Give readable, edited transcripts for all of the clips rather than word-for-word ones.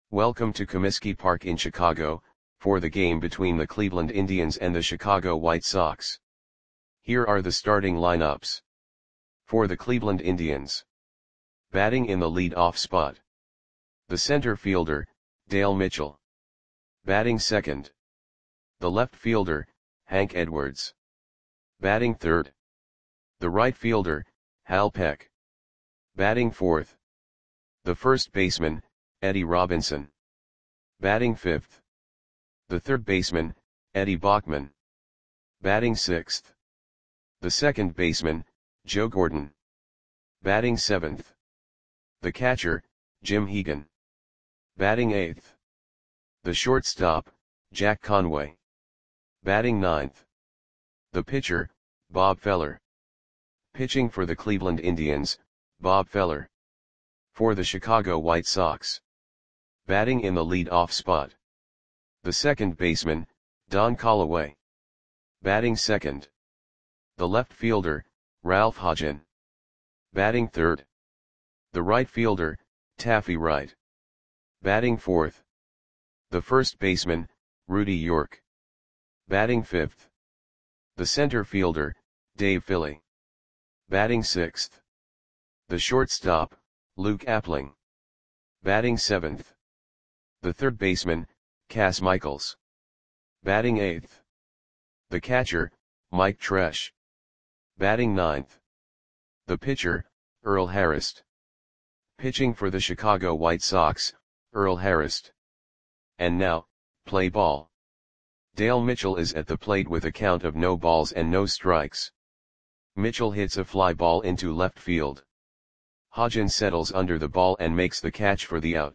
Welcome to Comiskey Park in Chicago, for the game between the Cleveland Indians and the Chicago White Sox. Here are the starting lineups. For the Cleveland Indians. Batting in the lead-off spot. The center fielder, Dale Mitchell. Batting second. The left fielder, Hank Edwards. Batting third. The right fielder, Hal Peck. Batting fourth. The first baseman, Eddie Robinson. Batting fifth. The third baseman, Eddie Bachman. Batting sixth. The second baseman, Joe Gordon. Batting seventh. The catcher, Jim Hegan. Batting eighth. The shortstop, Jack Conway. Batting ninth. The pitcher, Bob Feller. Pitching for the Cleveland Indians, Bob Feller. For the Chicago White Sox. Batting in the lead-off spot. The second baseman, Don Callaway. Batting second. The left fielder, Ralph Hodgen. Batting third. The right fielder, Taffy Wright. Batting fourth. The first baseman, Rudy York. Batting fifth. The center fielder, Dave Philly. Batting sixth. The shortstop, Luke Appling. Batting seventh. The third baseman, Cass Michaels. Batting eighth. The catcher, Mike Tresh. Batting ninth. The pitcher, Earl Harris. Pitching for the Chicago White Sox, Earl Harris. And now, play ball. Dale Mitchell is at the plate with a count of no balls and no strikes. Mitchell hits a fly ball into left field. Hodgen settles under the ball and makes the catch for the out.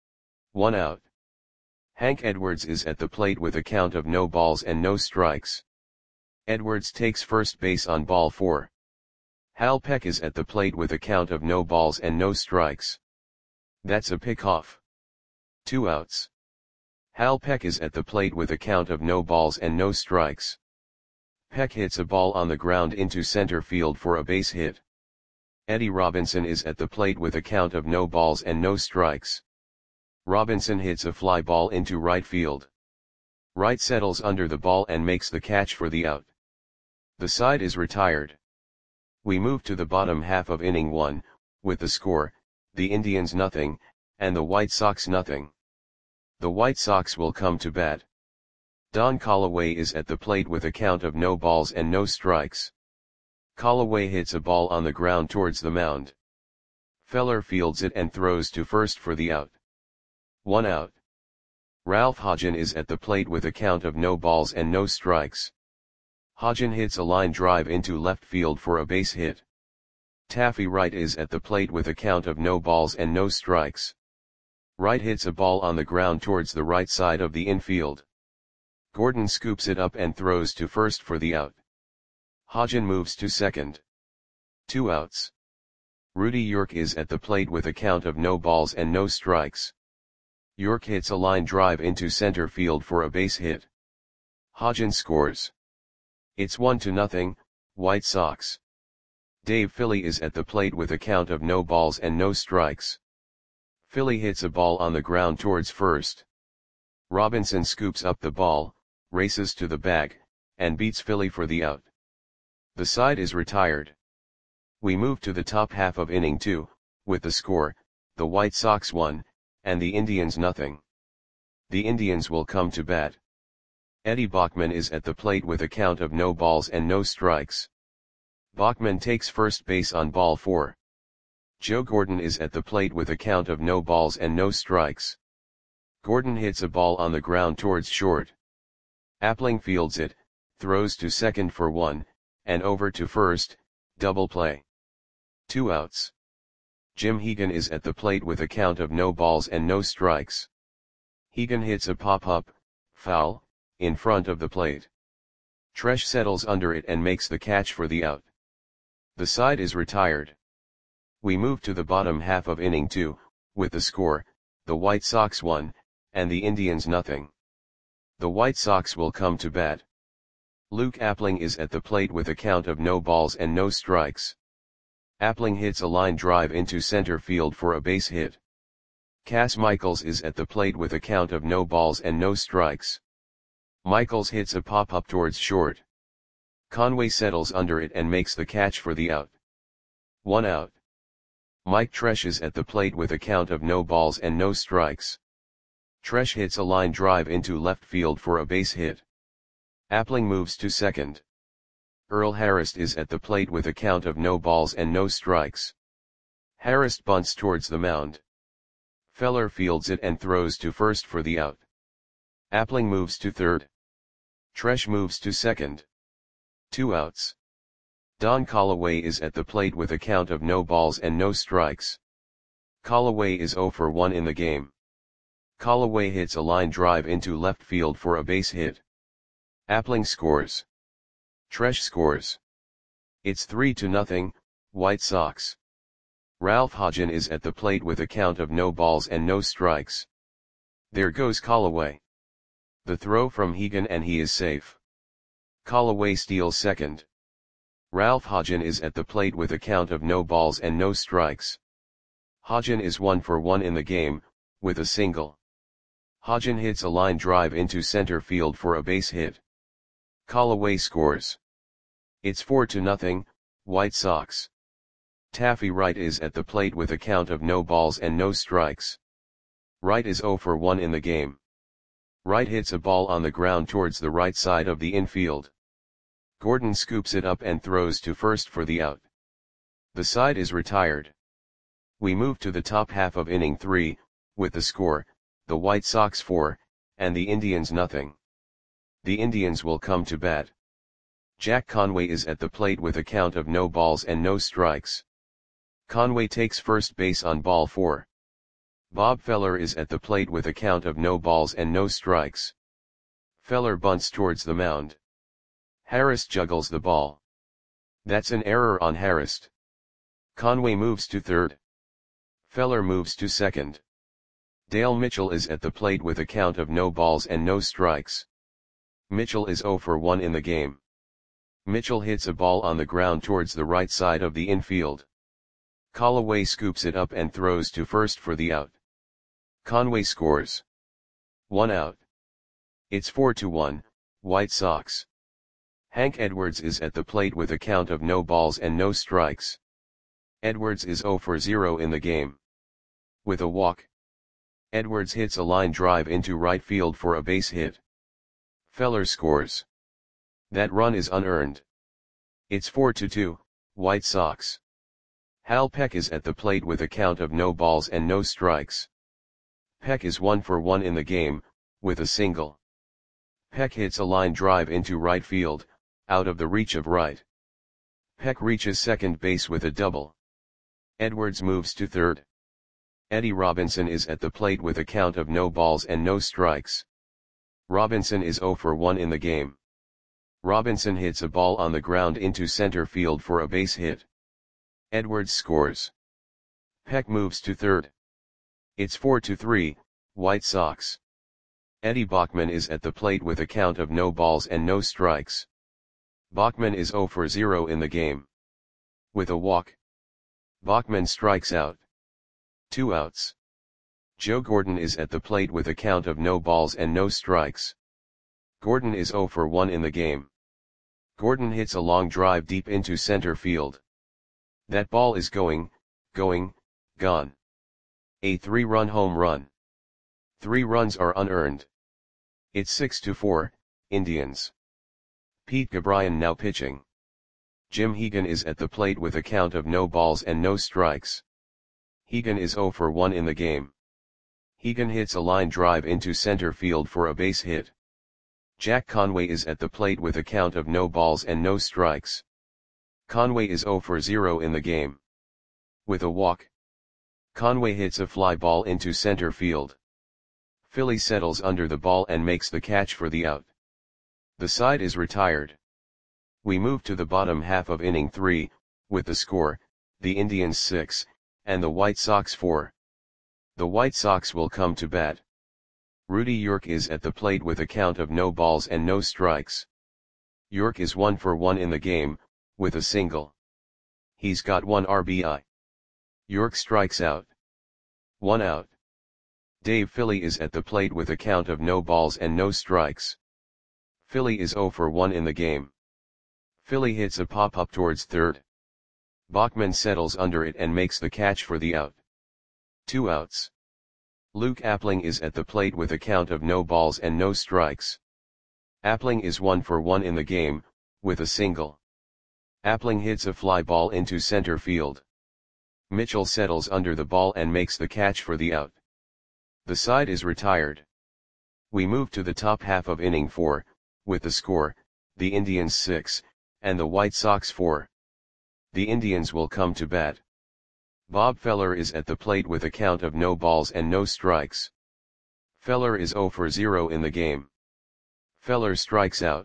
1 out. Hank Edwards is at the plate with a count of no balls and no strikes. Edwards takes first base on ball 4. Hal Peck is at the plate with a count of no balls and no strikes. That's a pickoff. 2 outs. Hal Peck is at the plate with a count of no balls and no strikes. Peck hits a ball on the ground into center field for a base hit. Eddie Robinson is at the plate with a count of no balls and no strikes. Robinson hits a fly ball into right field. Wright settles under the ball and makes the catch for the out. The side is retired. We move to the bottom half of inning 1, with the score, the Indians nothing, and the White Sox nothing. The White Sox will come to bat. Don Callaway is at the plate with a count of no balls and no strikes. Callaway hits a ball on the ground towards the mound. Feller fields it and throws to first for the out. 1 out. Ralph Hodgen is at the plate with a count of no balls and no strikes. Hodgen hits a line drive into left field for a base hit. Taffy Wright is at the plate with a count of no balls and no strikes. Wright hits a ball on the ground towards the right side of the infield. Gordon scoops it up and throws to first for the out. Hodgen moves to second. 2 outs. Rudy York is at the plate with a count of no balls and no strikes. York hits a line drive into center field for a base hit. Hodgen scores. It's 1-0, White Sox. Dave Philly is at the plate with a count of no balls and no strikes. Philly hits a ball on the ground towards first. Robinson scoops up the ball, races to the bag, and beats Philly for the out. The side is retired. We move to the top half of inning 2, with the score, the White Sox 1, and the Indians nothing. The Indians will come to bat. Eddie Bachman is at the plate with a count of no balls and no strikes. Bachman takes first base on ball 4. Joe Gordon is at the plate with a count of no balls and no strikes. Gordon hits a ball on the ground towards short. Appling fields it, throws to second for 1, and over to first, double play. 2 outs. Jim Hegan is at the plate with a count of no balls and no strikes. Hegan hits a pop-up, foul, in front of the plate. Tresh settles under it and makes the catch for the out. The side is retired. We move to the bottom half of inning 2, with the score, the White Sox 1, and the Indians nothing. The White Sox will come to bat. Luke Appling is at the plate with a count of no balls and no strikes. Appling hits a line drive into center field for a base hit. Cass Michaels is at the plate with a count of no balls and no strikes. Michaels hits a pop-up towards short. Conway settles under it and makes the catch for the out. 1 out. Mike Tresh is at the plate with a count of no balls and no strikes. Tresh hits a line drive into left field for a base hit. Appling moves to second. Earl Harris is at the plate with a count of no balls and no strikes. Harris bunts towards the mound. Feller fields it and throws to first for the out. Appling moves to third. Tresh moves to second. 2 outs. Don Callaway is at the plate with a count of no balls and no strikes. Callaway is 0 for 1 in the game. Callaway hits a line drive into left field for a base hit. Appling scores. Tresh scores. It's 3-0, White Sox. Ralph Hodgen is at the plate with a count of no balls and no strikes. There goes Callaway. The throw from Hegan and he is safe. Callaway steals second. Ralph Hodgen is at the plate with a count of no balls and no strikes. Hodgen is 1 for 1 in the game, with a single. Hodgen hits a line drive into center field for a base hit. Callaway scores. It's 4-0, White Sox. Taffy Wright is at the plate with a count of no balls and no strikes. Wright is 0 for 1 in the game. Wright hits a ball on the ground towards the right side of the infield. Gordon scoops it up and throws to first for the out. The side is retired. We move to the top half of inning 3, with the score, the White Sox 4, and the Indians nothing. The Indians will come to bat. Jack Conway is at the plate with a count of no balls and no strikes. Conway takes first base on ball 4. Bob Feller is at the plate with a count of no balls and no strikes. Feller bunts towards the mound. Harris juggles the ball. That's an error on Harris. Conway moves to third. Feller moves to second. Dale Mitchell is at the plate with a count of no balls and no strikes. Mitchell is 0 for 1 in the game. Mitchell hits a ball on the ground towards the right side of the infield. Callaway scoops it up and throws to first for the out. Conway scores. 1 out. It's 4-1, White Sox. Hank Edwards is at the plate with a count of no balls and no strikes. Edwards is 0 for 0 in the game. With a walk. Edwards hits a line drive into right field for a base hit. Feller scores. That run is unearned. It's 4-2, White Sox. Hal Peck is at the plate with a count of no balls and no strikes. Peck is 1 for 1 in the game, with a single. Peck hits a line drive into right field, out of the reach of Wright. Peck reaches second base with a double. Edwards moves to third. Eddie Robinson is at the plate with a count of no balls and no strikes. Robinson is 0 for 1 in the game. Robinson hits a ball on the ground into center field for a base hit. Edwards scores. Peck moves to third. It's 4-3, White Sox. Eddie Bachman is at the plate with a count of no balls and no strikes. Bachman is 0 for 0 in the game. With a walk. Bachman strikes out. 2 outs. Joe Gordon is at the plate with a count of no balls and no strikes. Gordon is 0 for 1 in the game. Gordon hits a long drive deep into center field. That ball is gone. A 3-run home run. 3 runs are unearned. It's 6-4, Indians. Pete Gabrian now pitching. Jim Hegan is at the plate with a count of no balls and no strikes. Hegan is 0 for 1 in the game. Hegan hits a line drive into center field for a base hit. Jack Conway is at the plate with a count of no balls and no strikes. Conway is 0 for 0 in the game. With a walk. Conway hits a fly ball into center field. Philly settles under the ball and makes the catch for the out. The side is retired. We move to the bottom half of inning 3, with the score, the Indians 6, and the White Sox 4. The White Sox will come to bat. Rudy York is at the plate with a count of no balls and no strikes. York is 1 for 1 in the game, with a single. He's got 1 RBI. York strikes out. 1 out. Dave Philly is at the plate with a count of no balls and no strikes. Philly is 0 for 1 in the game. Philly hits a pop-up towards third. Bachman settles under it and makes the catch for the out. 2 outs. Luke Appling is at the plate with a count of no balls and no strikes. Appling is 1 for 1 in the game, with a single. Appling hits a fly ball into center field. Mitchell settles under the ball and makes the catch for the out. The side is retired. We move to the top half of inning 4, with the score, the Indians 6, and the White Sox 4. The Indians will come to bat. Bob Feller is at the plate with a count of no balls and no strikes. Feller is 0 for 0 in the game. Feller strikes out.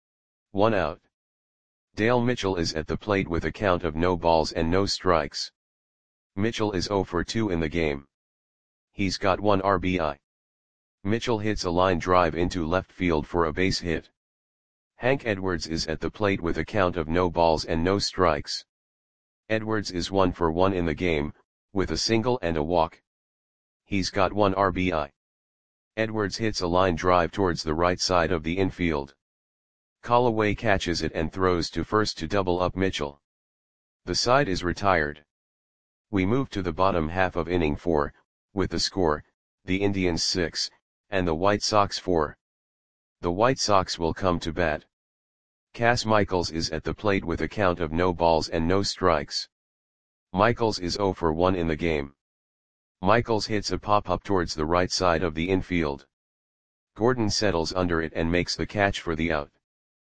1 out. Dale Mitchell is at the plate with a count of no balls and no strikes. Mitchell is 0 for 2 in the game. He's got 1 RBI. Mitchell hits a line drive into left field for a base hit. Hank Edwards is at the plate with a count of no balls and no strikes. Edwards is 1 for 1 in the game, with a single and a walk. He's got 1 RBI. Edwards hits a line drive towards the right side of the infield. Callaway catches it and throws to first to double up Mitchell. The side is retired. We move to the bottom half of inning 4, with the score, the Indians 6, and the White Sox 4. The White Sox will come to bat. Cass Michaels is at the plate with a count of no balls and no strikes. Michaels is 0 for 1 in the game. Michaels hits a pop-up towards the right side of the infield. Gordon settles under it and makes the catch for the out.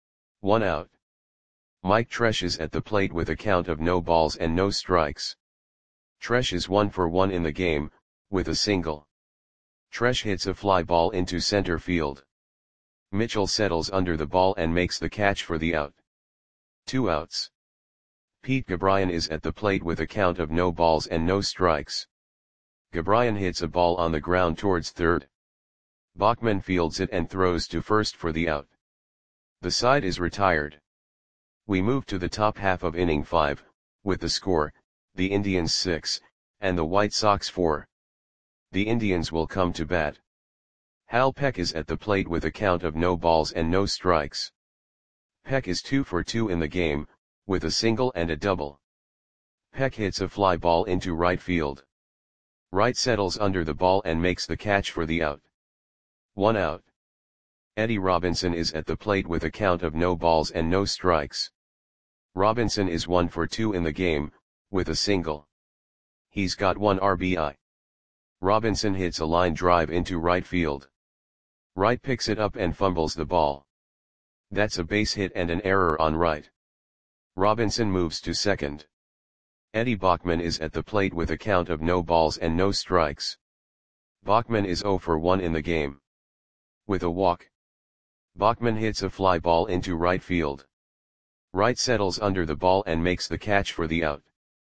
1 out. Mike Tresh is at the plate with a count of no balls and no strikes. Tresh is 1 for 1 in the game, with a single. Tresh hits a fly ball into center field. Mitchell settles under the ball and makes the catch for the out. 2 outs. Pete Gabriel is at the plate with a count of no balls and no strikes. Gabriel hits a ball on the ground towards third. Bachman fields it and throws to first for the out. The side is retired. We move to the top half of inning 5, with the score, the Indians 6, and the White Sox 4. The Indians will come to bat. Hal Peck is at the plate with a count of no balls and no strikes. Peck is 2 for 2 in the game, with a single and a double. Peck hits a fly ball into right field. Wright settles under the ball and makes the catch for the out. 1 out. Eddie Robinson is at the plate with a count of no balls and no strikes. Robinson is 1 for 2 in the game, with a single. He's got 1 RBI. Robinson hits a line drive into right field. Wright picks it up and fumbles the ball. That's a base hit and an error on Wright. Robinson moves to second. Eddie Bachman is at the plate with a count of no balls and no strikes. Bachman is 0 for 1 in the game. With a walk. Bachman hits a fly ball into right field. Wright settles under the ball and makes the catch for the out.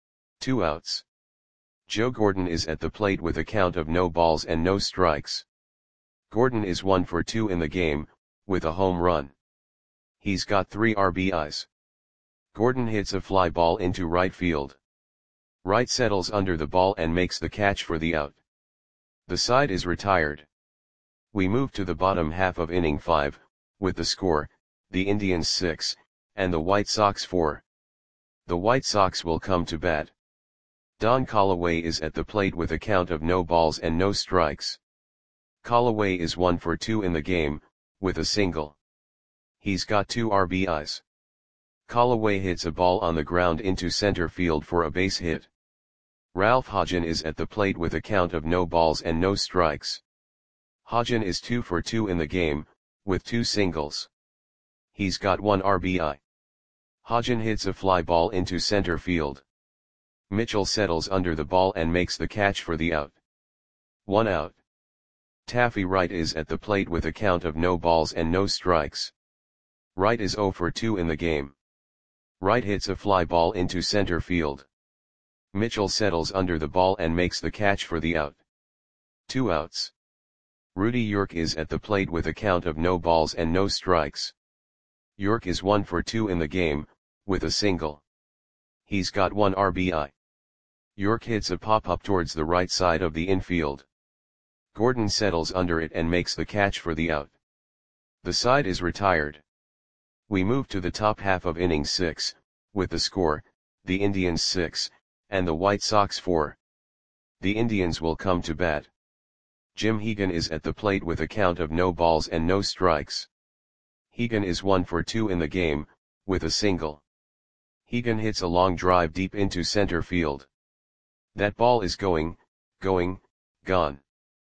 2 outs. Joe Gordon is at the plate with a count of no balls and no strikes. Gordon is 1 for 2 in the game, with a home run. He's got 3 RBIs. Gordon hits a fly ball into right field. Wright settles under the ball and makes the catch for the out. The side is retired. We move to the bottom half of inning 5, with the score, the Indians 6, and the White Sox 4. The White Sox will come to bat. Don Callaway is at the plate with a count of no balls and no strikes. Callaway is 1 for 2 in the game, with a single. He's got 2 RBIs. Callaway hits a ball on the ground into center field for a base hit. Ralph Hodgen is at the plate with a count of no balls and no strikes. Hodgen is 2 for 2 in the game, with 2 singles. He's got 1 RBI. Hodgen hits a fly ball into center field. Mitchell settles under the ball and makes the catch for the out. 1 out. Taffy Wright is at the plate with a count of no balls and no strikes. Wright is 0 for 2 in the game. Wright hits a fly ball into center field. Mitchell settles under the ball and makes the catch for the out. 2 outs. Rudy York is at the plate with a count of no balls and no strikes. York is 1 for 2 in the game, with a single. He's got 1 RBI. York hits a pop-up towards the right side of the infield. Gordon settles under it and makes the catch for the out. The side is retired. We move to the top half of inning 6, with the score, the Indians 6, and the White Sox 4. The Indians will come to bat. Jim Hegan is at the plate with a count of no balls and no strikes. Hegan is 1 for 2 in the game, with a single. Hegan hits a long drive deep into center field. That ball is going, gone.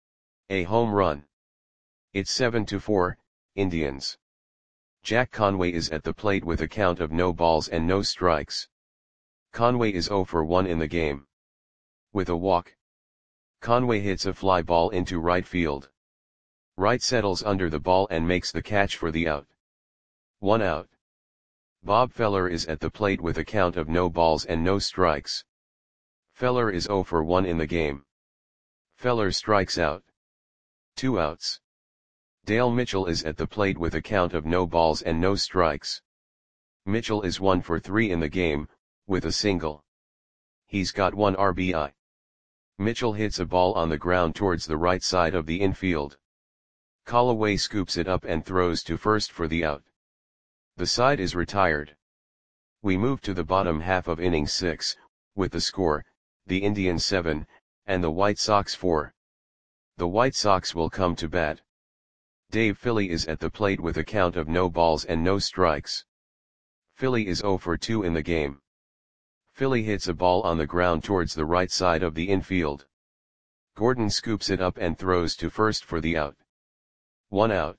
A home run. It's 7-4, Indians. Jack Conway is at the plate with a count of no balls and no strikes. Conway is 0 for 1 in the game. With a walk. Conway hits a fly ball into right field. Wright settles under the ball and makes the catch for the out. 1 out. Bob Feller is at the plate with a count of no balls and no strikes. Feller is 0 for 1 in the game. Feller strikes out. 2 outs. Dale Mitchell is at the plate with a count of no balls and no strikes. Mitchell is 1 for 3 in the game, with a single. He's got 1 RBI. Mitchell hits a ball on the ground towards the right side of the infield. Callaway scoops it up and throws to first for the out. The side is retired. We move to the bottom half of inning 6, with the score, the Indians 7, and the White Sox 4. The White Sox will come to bat. Dave Philly is at the plate with a count of no balls and no strikes. Philly is 0 for 2 in the game. Philly hits a ball on the ground towards the right side of the infield. Gordon scoops it up and throws to first for the out. 1 out.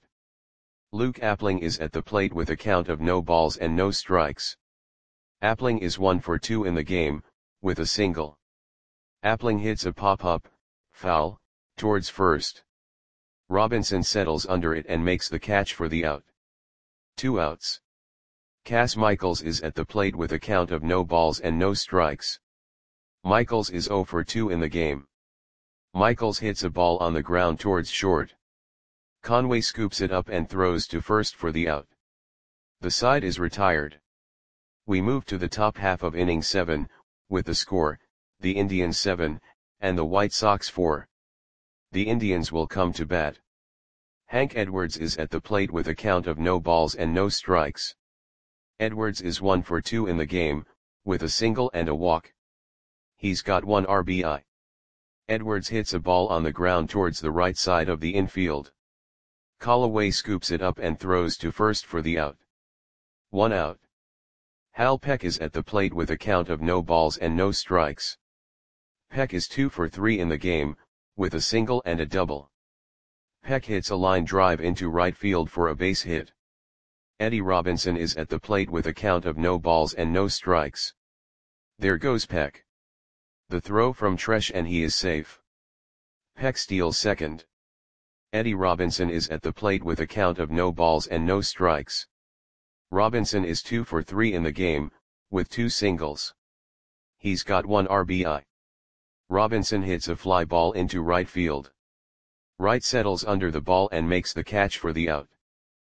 Luke Appling is at the plate with a count of no balls and no strikes. Appling is 1 for 2 in the game, with a single. Appling hits a pop-up, foul, towards first. Robinson settles under it and makes the catch for the out. 2 outs. Cass Michaels is at the plate with a count of no balls and no strikes. Michaels is 0 for 2 in the game. Michaels hits a ball on the ground towards short. Conway scoops it up and throws to first for the out. The side is retired. We move to the top half of inning 7, with the score, the Indians 7, and the White Sox 4. The Indians will come to bat. Hank Edwards is at the plate with a count of no balls and no strikes. Edwards is 1 for 2 in the game, with a single and a walk. He's got 1 RBI. Edwards hits a ball on the ground towards the right side of the infield. Callaway scoops it up and throws to first for the out. 1 out. Hal Peck is at the plate with a count of no balls and no strikes. Peck is 2 for 3 in the game, with a single and a double. Peck hits a line drive into right field for a base hit. Eddie Robinson is at the plate with a count of no balls and no strikes. There goes Peck. The throw from Tresh and he is safe. Peck steals second. Eddie Robinson is at the plate with a count of no balls and no strikes. Robinson is 2 for 3 in the game, with 2 singles. He's got 1 RBI. Robinson hits a fly ball into right field. Wright settles under the ball and makes the catch for the out.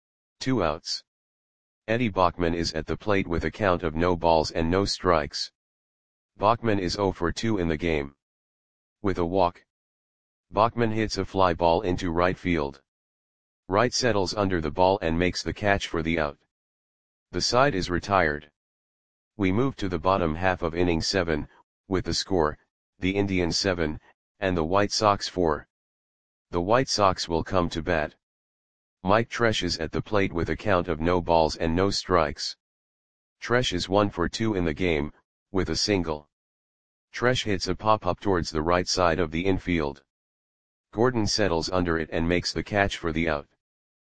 2 outs. Eddie Bachman is at the plate with a count of no balls and no strikes. Bachman is 0 for 2 in the game. With a walk. Bachman hits a fly ball into right field. Wright settles under the ball and makes the catch for the out. The side is retired. We move to the bottom half of inning 7, with the score, the Indians 7, and the White Sox 4. The White Sox will come to bat. Mike Tresh is at the plate with a count of no balls and no strikes. Tresh is 1 for 2 in the game, with a single. Tresh hits a pop-up towards the right side of the infield. Gordon settles under it and makes the catch for the out.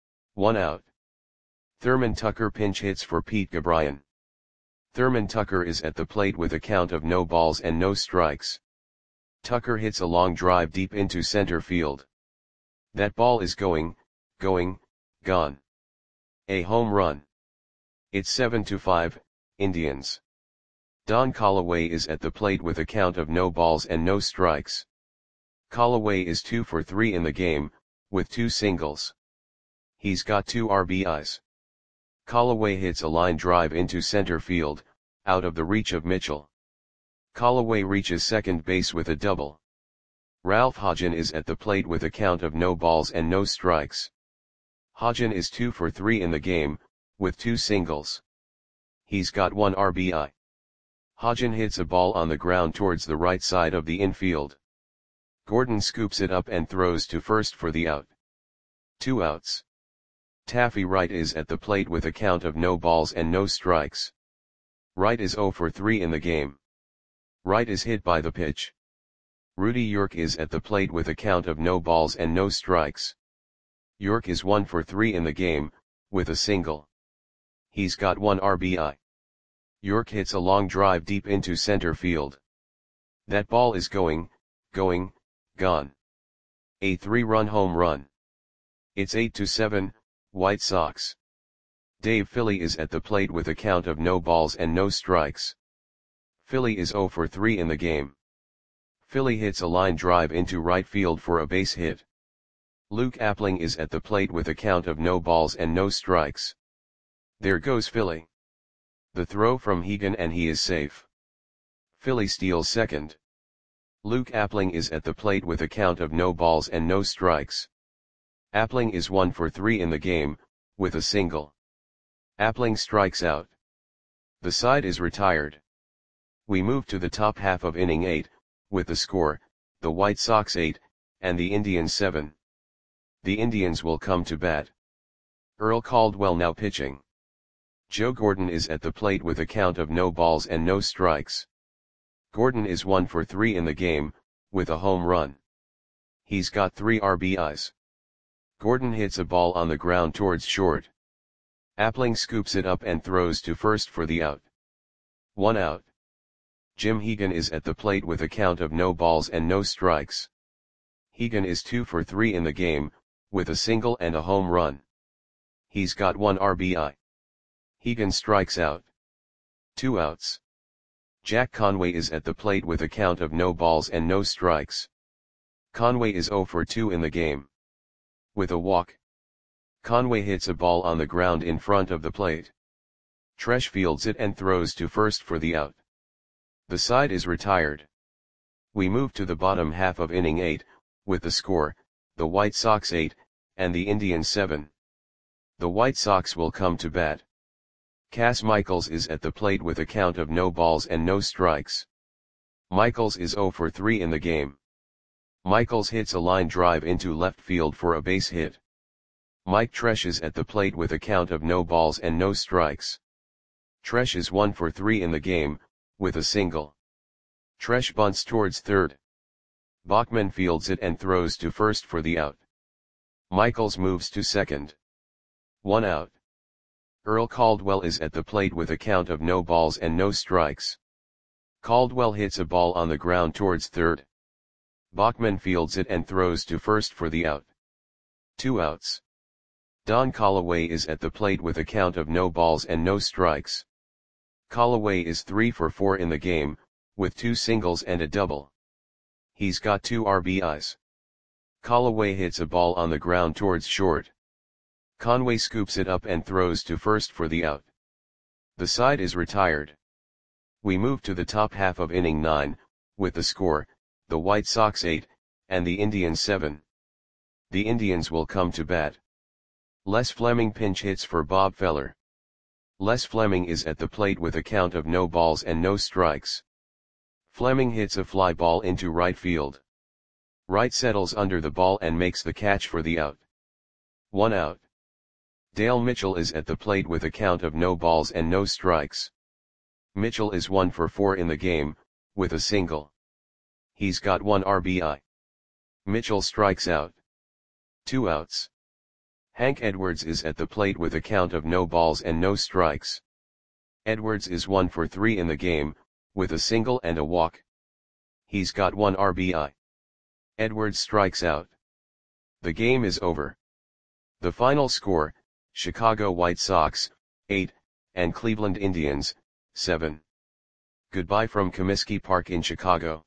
1 out. Thurman Tucker pinch hits for Pete Gabriel. Thurman Tucker is at the plate with a count of no balls and no strikes. Tucker hits a long drive deep into center field. That ball is going, gone. A home run. It's 7-5, Indians. Don Callaway is at the plate with a count of no balls and no strikes. Callaway is 2 for 3 in the game, with 2 singles. He's got 2 RBIs. Callaway hits a line drive into center field, out of the reach of Mitchell. Callaway reaches second base with a double. Ralph Hodgen is at the plate with a count of no balls and no strikes. Hodgen is 2 for 3 in the game, with 2 singles. He's got 1 RBI. Hodgen hits a ball on the ground towards the right side of the infield. Gordon scoops it up and throws to first for the out. 2 outs. Taffy Wright is at the plate with a count of no balls and no strikes. Wright is 0 for 3 in the game. Wright is hit by the pitch. Rudy York is at the plate with a count of no balls and no strikes. York is 1 for 3 in the game, with a single. He's got 1 RBI. York hits a long drive deep into center field. That ball is gone. A 3-run home run. It's 8-7, White Sox. Dave Philly is at the plate with a count of no balls and no strikes. Philly is 0 for 3 in the game. Philly hits a line drive into right field for a base hit. Luke Appling is at the plate with a count of no balls and no strikes. There goes Philly. The throw from Hegan and he is safe. Philly steals second. Luke Appling is at the plate with a count of no balls and no strikes. Appling is 1 for 3 in the game, with a single. Appling strikes out. The side is retired. We move to the top half of inning 8, with the score, the White Sox 8, and the Indians 7. The Indians will come to bat. Earl Caldwell now pitching. Joe Gordon is at the plate with a count of no balls and no strikes. Gordon is 1 for 3 in the game, with a home run. He's got 3 RBIs. Gordon hits a ball on the ground towards short. Appling scoops it up and throws to first for the out. 1 out. Jim Hegan is at the plate with a count of no balls and no strikes. Hegan is 2 for 3 in the game, with a single and a home run. He's got 1 RBI. Hegan strikes out. 2 outs. Jack Conway is at the plate with a count of no balls and no strikes. Conway is 0 for 2 in the game. With a walk. Conway hits a ball on the ground in front of the plate. Tresh fields it and throws to first for the out. The side is retired. We move to the bottom half of inning 8, with the score, the White Sox 8, and the Indians 7. The White Sox will come to bat. Cass Michaels is at the plate with a count of no balls and no strikes. Michaels is 0 for 3 in the game. Michaels hits a line drive into left field for a base hit. Mike Tresh is at the plate with a count of no balls and no strikes. Tresh is 1 for 3 in the game, with a single. Tresh bunts towards third. Bachman fields it and throws to first for the out. Michaels moves to second. 1 out. Earl Caldwell is at the plate with a count of no balls and no strikes. Caldwell hits a ball on the ground towards third. Bachman fields it and throws to first for the out. 2 outs. Don Callaway is at the plate with a count of no balls and no strikes. Callaway is 3 for 4 in the game, with 2 singles and a double. He's got 2 RBIs. Callaway hits a ball on the ground towards short. Conway scoops it up and throws to first for the out. The side is retired. We move to the top half of inning 9, with the score, the White Sox 8, and the Indians 7. The Indians will come to bat. Les Fleming pinch hits for Bob Feller. Les Fleming is at the plate with a count of no balls and no strikes. Fleming hits a fly ball into right field. Wright settles under the ball and makes the catch for the out. 1 out. Dale Mitchell is at the plate with a count of no balls and no strikes. Mitchell is 1 for 4 in the game, with a single. He's got 1 RBI. Mitchell strikes out. 2 outs. Hank Edwards is at the plate with a count of no balls and no strikes. Edwards is 1 for 3 in the game, with a single and a walk. He's got 1 RBI. Edwards strikes out. The game is over. The final score, Chicago White Sox, 8, and Cleveland Indians, 7. Goodbye from Comiskey Park in Chicago.